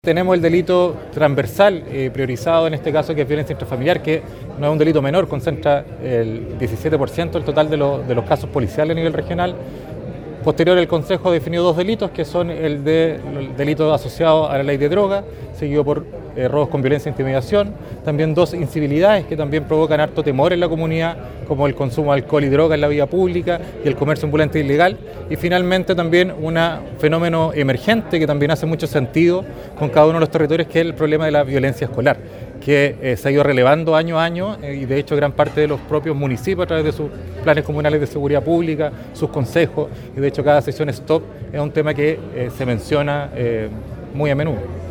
Tenemos el delito transversal priorizado en este caso, que es violencia intrafamiliar, que no es un delito menor, concentra el 17% del total de los casos policiales a nivel regional. Posterior, el Consejo ha definido dos delitos, que son el delito asociado a la ley de droga, seguido por robos con violencia e intimidación, también dos incivilidades que también provocan harto temor en la comunidad, como el consumo de alcohol y droga en la vía pública y el comercio ambulante ilegal, y finalmente también un fenómeno emergente que también hace mucho sentido con cada uno de los territorios, que es el problema de la violencia escolar, que se ha ido relevando año a año y de hecho gran parte de los propios municipios a través de sus planes comunales de seguridad pública, sus consejos, y de hecho cada sesión STOP es un tema que se menciona muy a menudo.